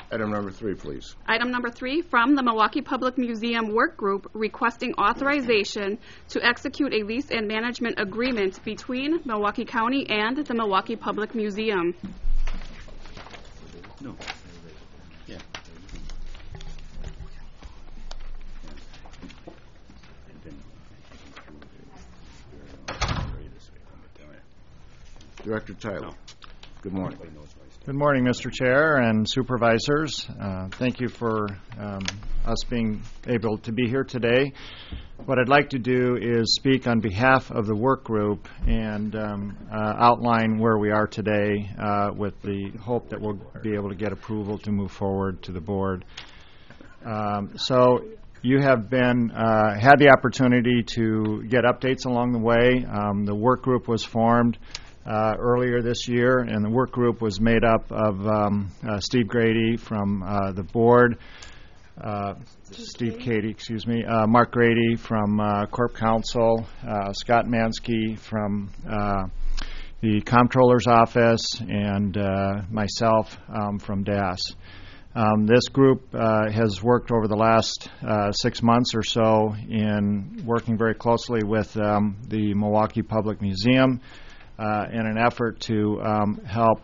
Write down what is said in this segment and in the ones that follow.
Item number 3, please. Item number 3, from the Milwaukee Public Museum Work Group, requesting authorization to execute a lease and management agreement between Milwaukee County and the Milwaukee Public Museum. No. Yeah. Director Tyler. Good morning. Good morning, Mr. Chair and supervisors. Thank you for us being able to be here today. What I'd like to do is speak on behalf of the work group and outline where we are today with the hope that we'll be able to get approval to move forward to the board. So you have been had the opportunity to get updates along the way. The work group was formed earlier this year, and the work group was made up of Steve Grady from the board, Mark Grady from Corp Counsel, Scott Mansky from the Comptroller's Office, and myself from DAS. This group has worked over the last 6 months or so in working very closely with the Milwaukee Public Museum in an effort to help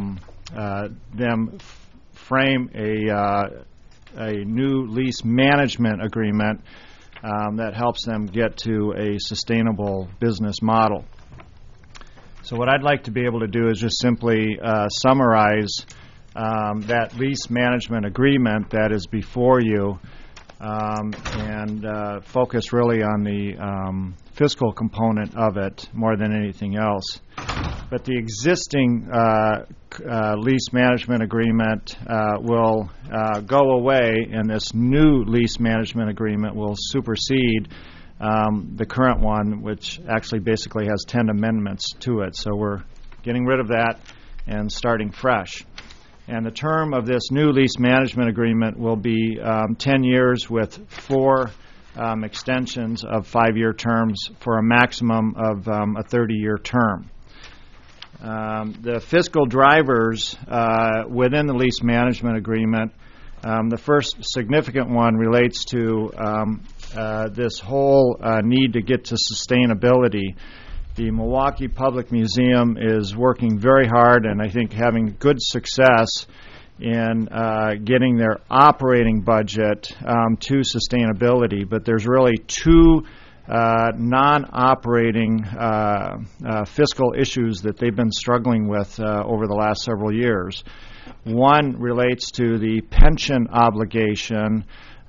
them frame a new lease management agreement that helps them get to a sustainable business model. So what I'd like to be able to do is just simply summarize that lease management agreement that is before you and focus really on the fiscal component of it more than anything else. But the existing lease management agreement will go away, and this new lease management agreement will supersede the current one, which actually basically has 10 amendments to it. So we're getting rid of that and starting fresh. And the term of this new lease management agreement will be 10 years with 4 extensions of 5-year terms for a maximum of a 30-year term. The fiscal drivers within the lease management agreement, the first significant one relates to this whole need to get to sustainability. The Milwaukee Public Museum is working very hard and I think having good success in getting their operating budget to sustainability, but there's really 2 non-operating fiscal issues that they've been struggling with over the last several years. One relates to the pension obligation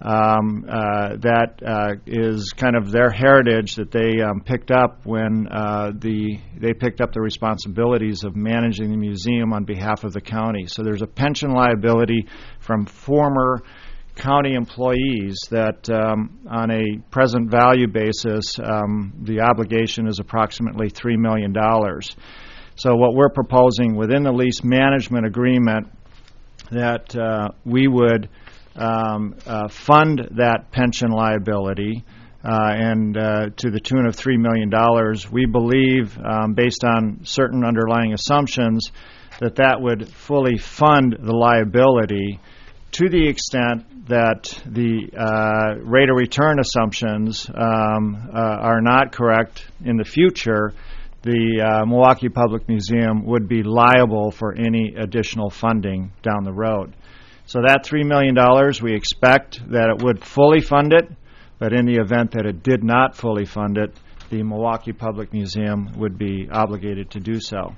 that is kind of their heritage that they picked up when they picked up the responsibilities of managing the museum on behalf of the county. So there's a pension liability from former county employees that on a present value basis the obligation is approximately $3 million. So what we're proposing within the lease management agreement that we would fund that pension liability and to the tune of $3 million. We believe, based on certain underlying assumptions, that would fully fund the liability to the extent that the rate of return assumptions are not correct in the future. The Milwaukee Public Museum would be liable for any additional funding down the road. So that $3 million, we expect that it would fully fund it, but in the event that it did not fully fund it, the Milwaukee Public Museum would be obligated to do so.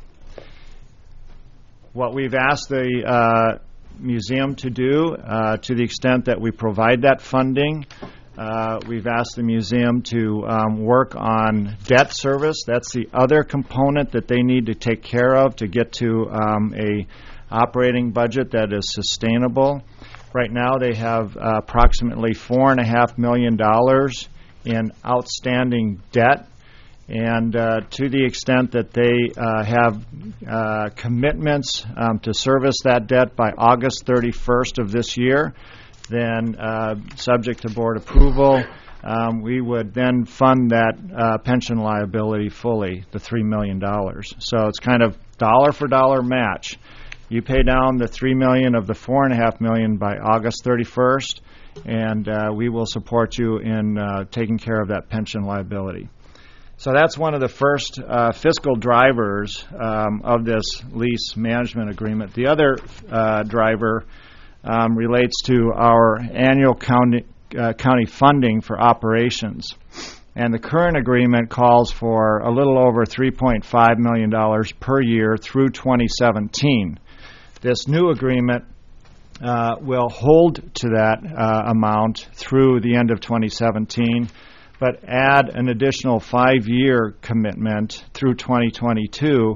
What we've asked the museum to do, to the extent that we provide that funding, we've asked the museum to work on debt service. That's the other component that they need to take care of to get to a operating budget that is sustainable. Right now they have approximately $4.5 million in outstanding debt, and to the extent that they have commitments to service that debt by August 31st of this year, then subject to board approval, we would then fund that pension liability fully, the $3 million. So it's kind of dollar for dollar match. You pay down the $3 million of the $4.5 million by August 31st, and we will support you in taking care of that pension liability. So that's one of the first fiscal drivers of this lease management agreement. The other driver relates to our annual county funding for operations. And the current agreement calls for a little over $3.5 million per year through 2017. This new agreement will hold to that amount through the end of 2017, but add an additional 5-year commitment through 2022 to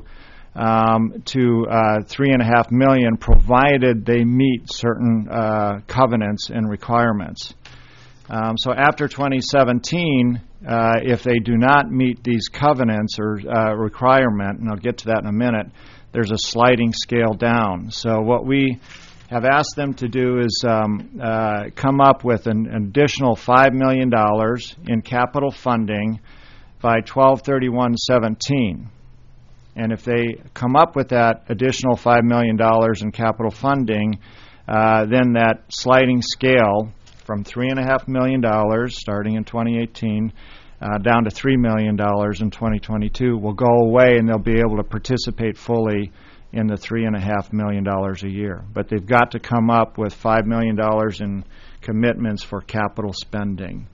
$3.5 million, provided they meet certain covenants and requirements. So after 2017, if they do not meet these covenants or requirement, and I'll get to that in a minute, there's a sliding scale down. So what we have asked them to do is come up with an additional $5 million in capital funding by 12/31/17. And if they come up with that additional $5 million in capital funding, then that sliding scale from $3.5 million starting in 2018 down to $3 million in 2022 will go away, and they'll be able to participate fully in the $3.5 million a year. But they've got to come up with $5 million in commitments for capital spending.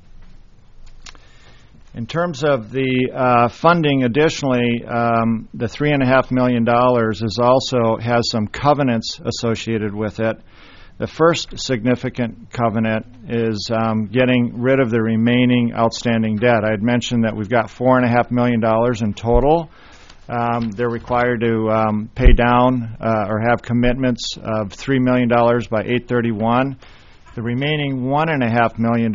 In terms of the funding, additionally, the $3.5 million has some covenants associated with it. The first significant covenant is getting rid of the remaining outstanding debt. I had mentioned that we've got $4.5 million in total. They're required to pay down or have commitments of $3 million by 8/31. The remaining $1.5 million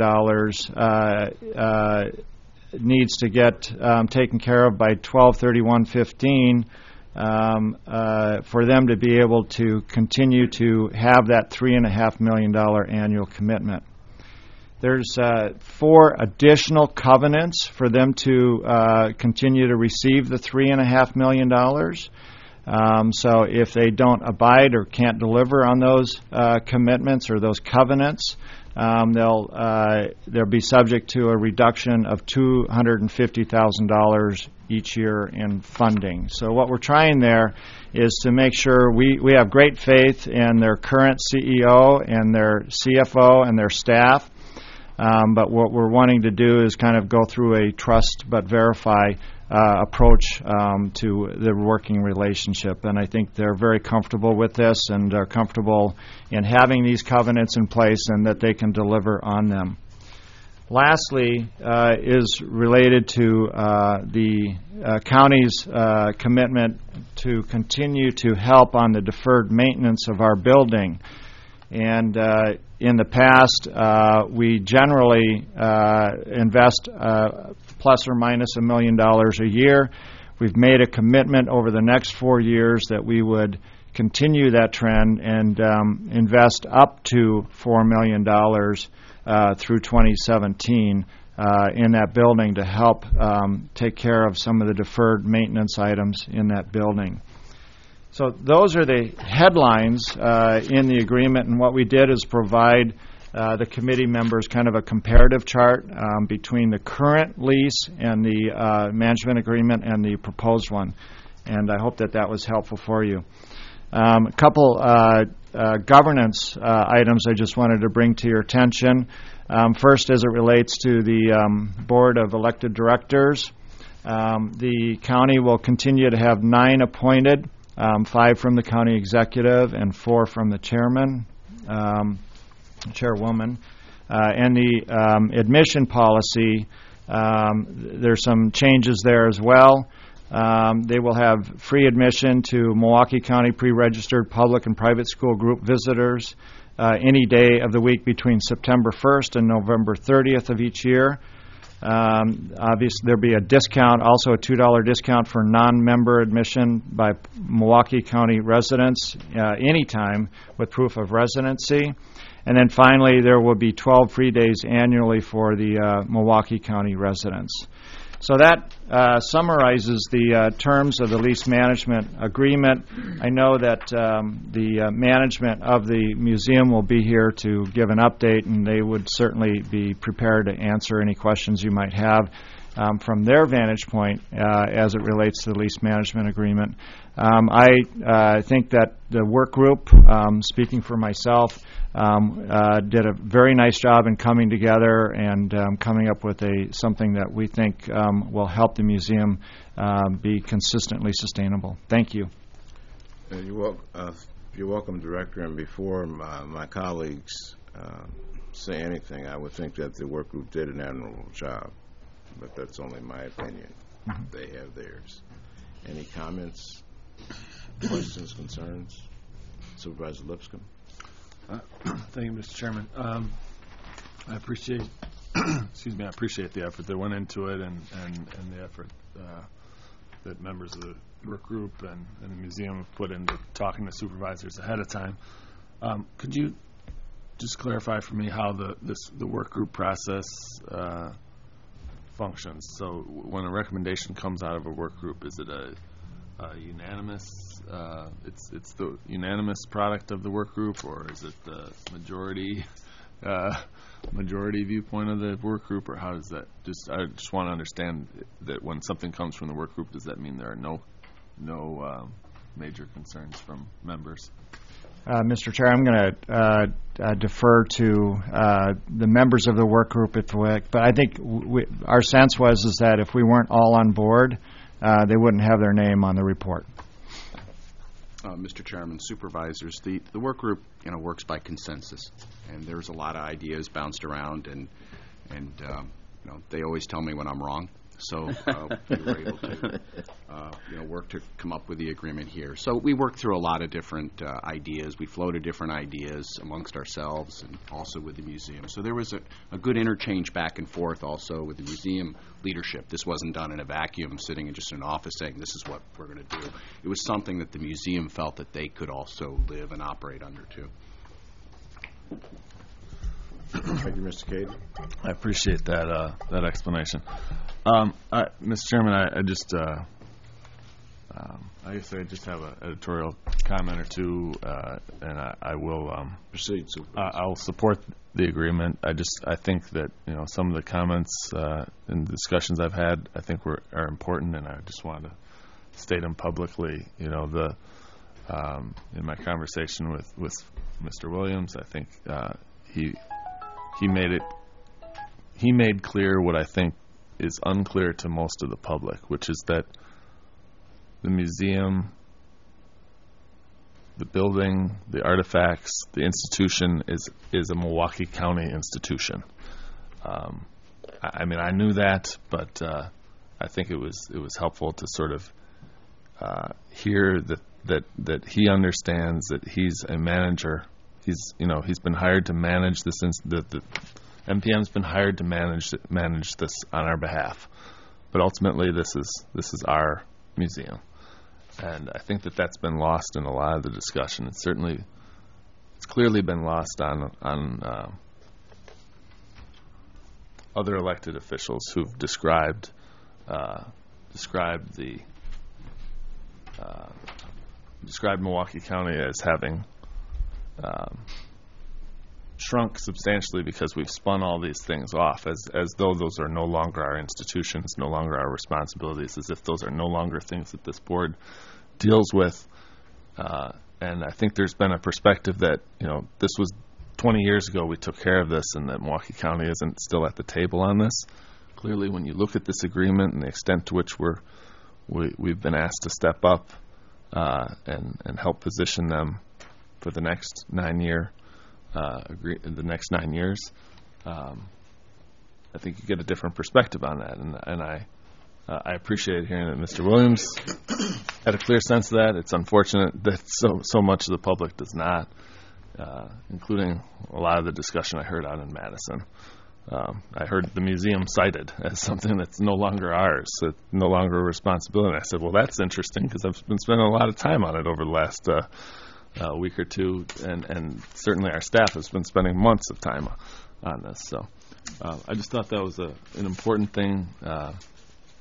needs to get taken care of by 12/31/15 for them to be able to continue to have that $3.5 million annual commitment. There's 4 additional covenants for them to continue to receive the $3.5 million. So if they don't abide or can't deliver on those commitments or those covenants, they'll be subject to a reduction of $250,000 each year in funding. So what we're trying there is to make sure we have great faith in their current CEO and their CFO and their staff. But what we're wanting to do is kind of go through a trust but verify approach to the working relationship. And I think they're very comfortable with this and are comfortable in having these covenants in place and that they can deliver on them. Lastly is related to the county's commitment to continue to help on the deferred maintenance of our building. And in the past, we generally invest plus or minus $1 million a year. We've made a commitment over the next 4 years that we would continue that trend and invest up to $4 million through 2017 in that building to help take care of some of the deferred maintenance items in that building. So those are the headlines in the agreement, and what we did is provide the committee members kind of a comparative chart between the current lease and the management agreement and the proposed one, and I hope that was helpful for you. A couple governance items I just wanted to bring to your attention. First, as it relates to the Board of Elected Directors, the county will continue to have 9 appointed, 5 from the county executive and 4 from the chairwoman. And the admission policy, there's some changes there as well. They will have free admission to Milwaukee County pre-registered public and private school group visitors any day of the week between September 1st and November 30th of each year. Obviously, there'll be a discount, also a $2 discount for non-member admission by Milwaukee County residents anytime with proof of residency. And then finally, there will be 12 free days annually for the Milwaukee County residents. So that summarizes the terms of the lease management agreement. I know that the management of the museum will be here to give an update, and they would certainly be prepared to answer any questions you might have from their vantage point as it relates to the lease management agreement. I think that the work group, speaking for myself, did a very nice job in coming together and coming up with something that we think will help the museum be consistently sustainable. Thank you. You're welcome, Director. And before my colleagues say anything, I would think that the work group did an admirable job, but that's only my opinion. They have theirs. Any comments, questions, concerns? Supervisor Lipscomb. Thank you, Mr. Chairman. I appreciate, excuse me, I appreciate the effort that went into it and the effort that members of the work group and the museum have put into talking to supervisors ahead of time. Could you just clarify for me how the work group process functions? So when a recommendation comes out of a work group, is it a unanimous, it's the unanimous product of the work group, or is it the majority viewpoint of the work group, or how does that, I just want to understand that when something comes from the work group, does that mean there are no major concerns from members? Mr. Chair, I'm going to defer to the members of the work group, but I think our sense was that if we weren't all on board, they wouldn't have their name on the report. Mr. Chairman, supervisors, the work group, works by consensus, and there's a lot of ideas bounced around, and they always tell me when I'm wrong. So we were able to work to come up with the agreement here. So we worked through a lot of different ideas. We floated different ideas amongst ourselves and also with the museum. So there was a good interchange back and forth also with the museum leadership. This wasn't done in a vacuum, sitting in just an office saying this is what we're going to do. It was something that the museum felt that they could also live and operate under too. Thank you, Mr. Cade. I appreciate that explanation. Mr. Chairman, I just I guess I just have an editorial comment or two, and I will proceed. I will support the agreement. I think that some of the comments and discussions I've had are important, and I just want to state them publicly. In my conversation with Mr. Williams, I think he made clear what I think is unclear to most of the public, which is that the museum, the building, the artifacts, the institution is a Milwaukee County institution. I knew that, but I think it was helpful to sort of hear that he understands that he's a manager. He's been hired to manage this. The MPM's been hired to manage this on our behalf, but ultimately this is our museum, and I think that's been lost in a lot of the discussion. It's clearly been lost on other elected officials who've described Milwaukee County as having shrunk substantially because we've spun all these things off as though those are no longer our institutions, no longer our responsibilities, as if those are no longer things that this board deals with. And I think there's been a perspective that, this was 20 years ago we took care of this and that Milwaukee County isn't still at the table on this. Clearly, when you look at this agreement and the extent to which we've been asked to step up and help position them for the next 9 years, I think you get a different perspective on that, and I appreciate hearing that Mr. Williams had a clear sense of that. It's unfortunate that so much of the public does not, including a lot of the discussion I heard out in Madison. I heard the museum cited as something that's no longer ours, no longer a responsibility. And I said, well, that's interesting because I've been spending a lot of time on it over the last week or two, and certainly our staff has been spending months of time on this. So I just thought that was an important thing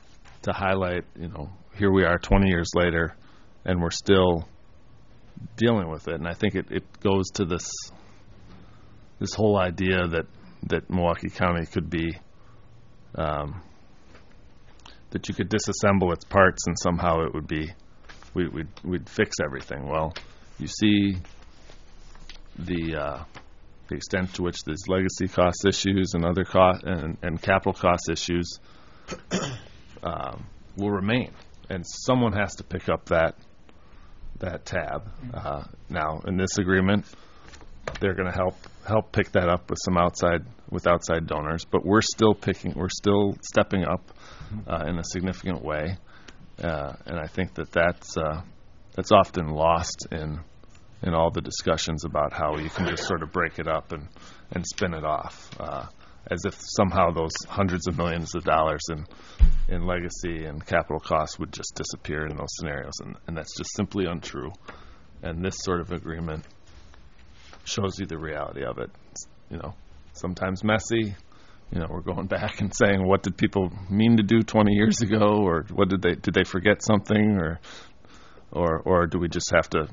to highlight, here we are 20 years later, and we're still dealing with it. And I think it goes to this whole idea that Milwaukee County could be, that you could disassemble its parts and somehow it would be, we'd fix everything. Well, you see the extent to which there's legacy cost issues and other cost and capital cost issues will remain, and someone has to pick up that tab. Now, in this agreement, they're going to help pick that up with outside donors, but we're still stepping up in a significant way, and I think that's often lost in all the discussions about how you can just sort of break it up and spin it off, as if somehow those hundreds of millions of dollars in legacy and capital costs would just disappear in those scenarios, and that's just simply untrue. And this sort of agreement shows you the reality of it. It's, sometimes messy. We're going back and saying, what did people mean to do 20 years ago, or what did they forget something, or do we just have to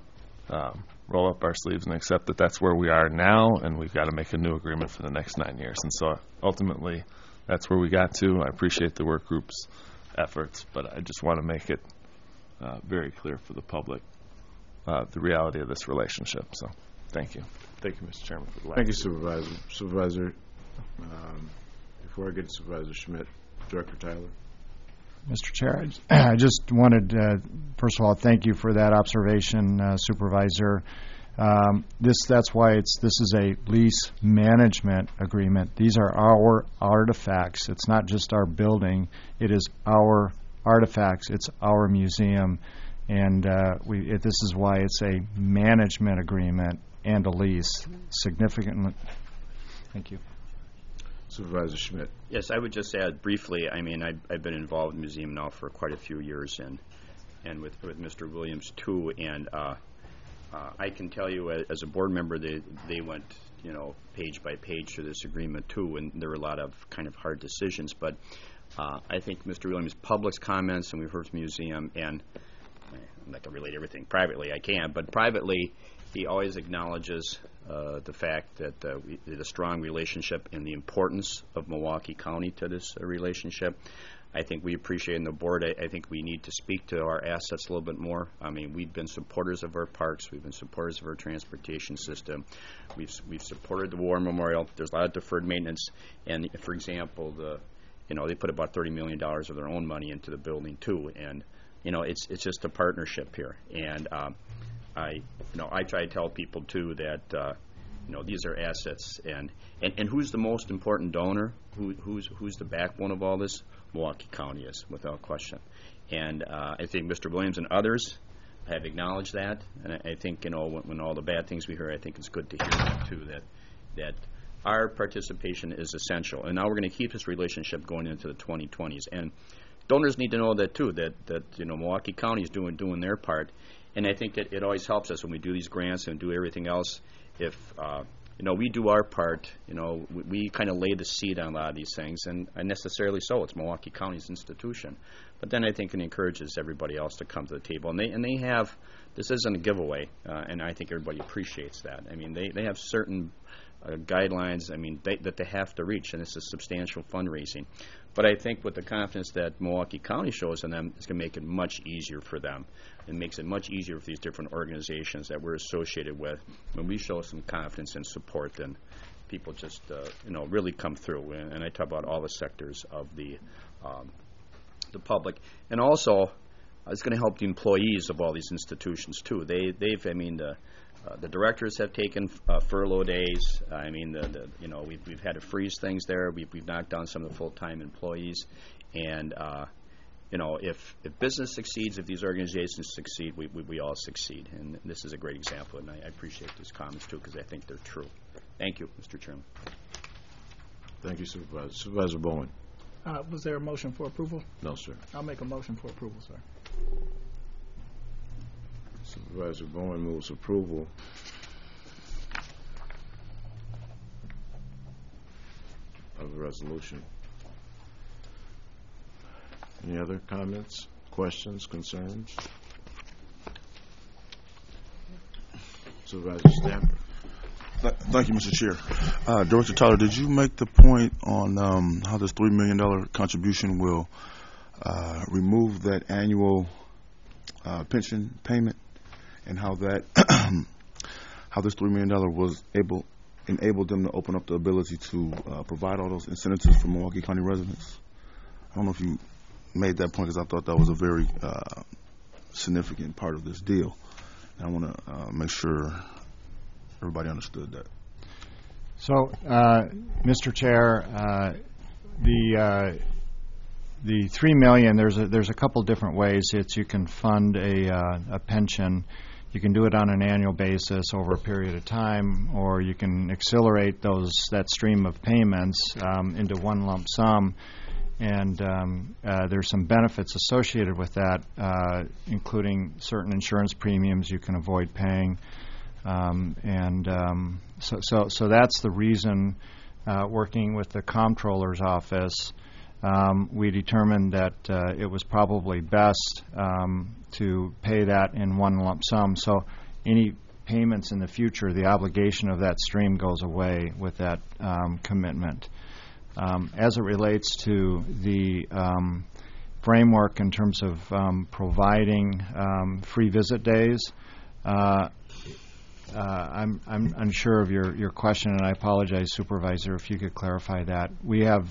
roll up our sleeves and accept that that's where we are now, and we've got to make a new agreement for the next 9 years? And so ultimately, that's where we got to. I appreciate the work group's efforts, but I just want to make it very clear for the public the reality of this relationship. So thank you. Thank you, Mr. Chairman, for the last. Thank you, Supervisor. Supervisor, before I get to Supervisor Schmidt, Director Tyler. Mr. Chair, I just wanted, first of all, thank you for that observation, Supervisor. That's why this is a lease management agreement. These are our artifacts. It's not just our building. It is our artifacts. It's our museum, and this is why it's a management agreement and a lease. Significantly. Thank you. Supervisor Schmidt. Yes, I would just add briefly, I've been involved in the museum now for quite a few years, and with Mr. Williams too, and I can tell you as a board member, they went, page by page through this agreement too, and there were a lot of kind of hard decisions, but I think Mr. Williams' public comments, and we've heard from the museum, and I'm not going to relate everything privately, I can't, but privately, he always acknowledges the fact that the strong relationship and the importance of Milwaukee County to this relationship. I think we appreciate in the board, I think we need to speak to our assets a little bit more. We've been supporters of our parks. We've been supporters of our transportation system. We've supported the War Memorial. There's a lot of deferred maintenance. And, for example, they put about $30 million of their own money into the building, too. And, it's just a partnership here. And I try to tell people too that these are assets, and who's the most important donor? Who's the backbone of all this? Milwaukee County is, without question. And I think Mr. Williams and others have acknowledged that. And I think when all the bad things we hear, I think it's good to hear that too. That our participation is essential. And now we're going to keep this relationship going into the 2020s. And donors need to know that too. That Milwaukee County is doing their part. And I think it always helps us when we do these grants and do everything else. If we do our part, we kind of lay the seed on a lot of these things, and necessarily so. It's Milwaukee County's institution. But then I think it encourages everybody else to come to the table. And they have, this isn't a giveaway, and I think everybody appreciates that. They have certain guidelines, that they have to reach, and this is substantial fundraising. But I think with the confidence that Milwaukee County shows in them, it's going to make it much easier for them. It makes it much easier for these different organizations that we're associated with. When we show some confidence and support, then people just, really come through. And I talk about all the sectors of the public. And also, it's going to help the employees of all these institutions, too. The directors have taken furlough days. We've had to freeze things there. We've knocked down some of the full-time employees. And, if business succeeds, if these organizations succeed, we all succeed. And this is a great example, and I appreciate these comments, too, because I think they're true. Thank you, Mr. Chairman. Thank you, Supervisor. Supervisor Bowen. Was there a motion for approval? No, sir. I'll make a motion for approval, sir. Supervisor Bowen moves approval. Of the resolution. Any other comments, questions, concerns? Supervisor Stamper. Thank you, Mr. Chair. Director Tyler, did you make the point on how this $3 million contribution will remove that annual pension payment, and how that how this $3 million was enabled them to open up the ability to provide all those incentives for Milwaukee County residents? I don't know if you made that point, because I thought that was a very significant part of this deal. And I want to make sure everybody understood that. So, Mr. Chair, the $3 million. There's a couple different ways. You can fund a pension. You can do it on an annual basis over a period of time, or you can accelerate that stream of payments into one lump sum. And there's some benefits associated with that, including certain insurance premiums you can avoid paying. So that's the reason, working with the comptroller's office, we determined that it was probably best to pay that in one lump sum. So any payments in the future, the obligation of that stream goes away with that commitment. As it relates to the framework in terms of providing free visit days, I'm unsure of your question, and I apologize, Supervisor, if you could clarify that. We have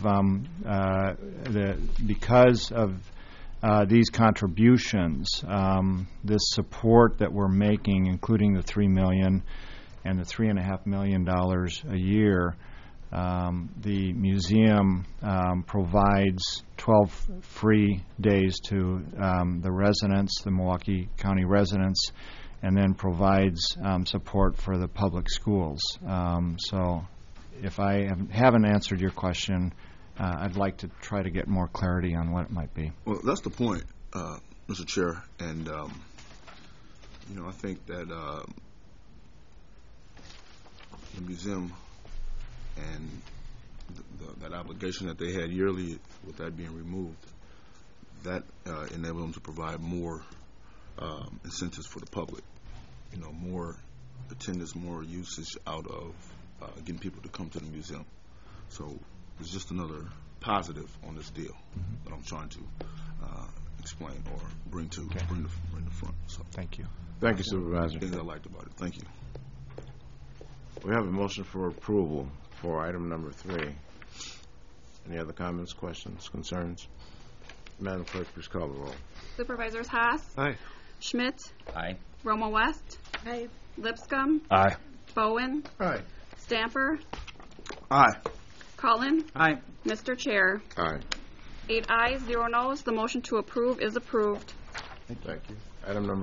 because of these contributions, this support that we're making, including the $3 million and the $3.5 million a year. The museum provides 12 free days to the residents, the Milwaukee County residents, and then provides support for the public schools. So if I haven't answered your question, I'd like to try to get more clarity on what it might be. Well, that's the point, Mr. Chair, and I think that the museum and that obligation that they had yearly, with that being removed, that enabled them to provide more incentives for the public. More attendance, more usage out of getting people to come to the museum. So it's just another positive on this deal that I'm trying to explain or bring to front. So Thank you. Thank you, Supervisor. things I liked about it. Thank you. We have a motion for approval for item number 3. Any other comments, questions, concerns? Madam Clerk, please call the roll. Supervisors Haas, Aye. Schmidt, Aye. Romo West, Aye. Lipscomb, Aye. Bowen, Aye. Stamper, Aye. Cullen. Aye. Mr. Chair, Aye. 8 ayes, 0 noes. The motion to approve is approved. Thank you. Item number